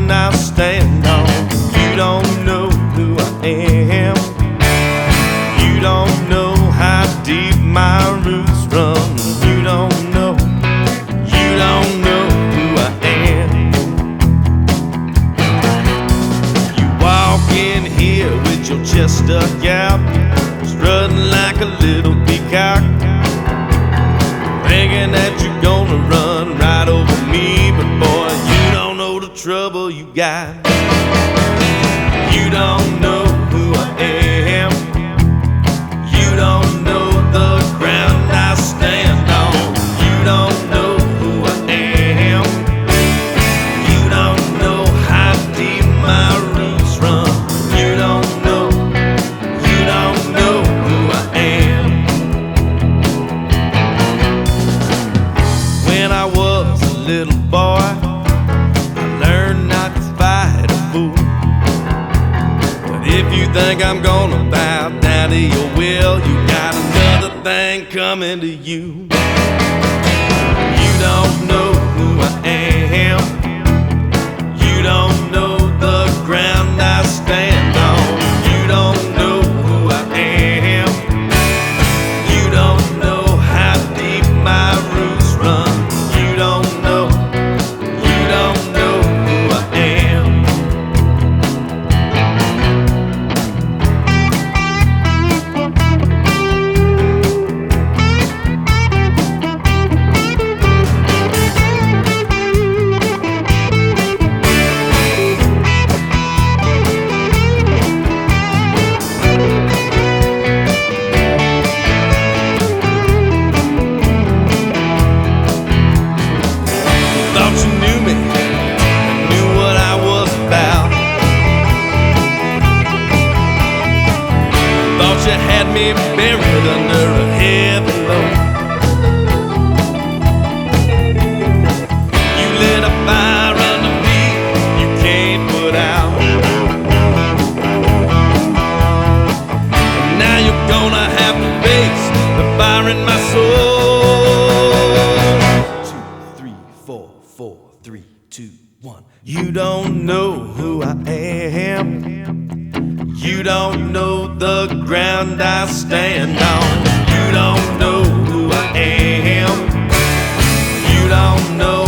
ground I stand on. You don't know who I am. You don't know how deep my roots run. You don't know who I am. You walk in here with your chest stuck out, strutting like a little peacock, thinking that you're gonna run right over me. But boy, you don't know the trouble you got. You don't know who I am. You don't know the ground I stand on. You don't know who I am. You don't know how deep my roots run. You don't know who I am. When I was a little boy, I learned not to fight a fool. But if you think I'm gonna bow down to your will, you got another thing coming to you. You don't know who I am. You don't know the ground I stand on. You don't know who I am. You don't know how deep my roots run. You don't know who I am. Thought you knew me, knew what I was about. Thought you had me buried under a heavy load. You lit a fire under me you can't put out. And now you're gonna have to face the fire in my soul. 2, 3, 4, 4, 3, 2, 1. You don't know who I am. You don't know the ground I stand on. You don't know who I am. You don't know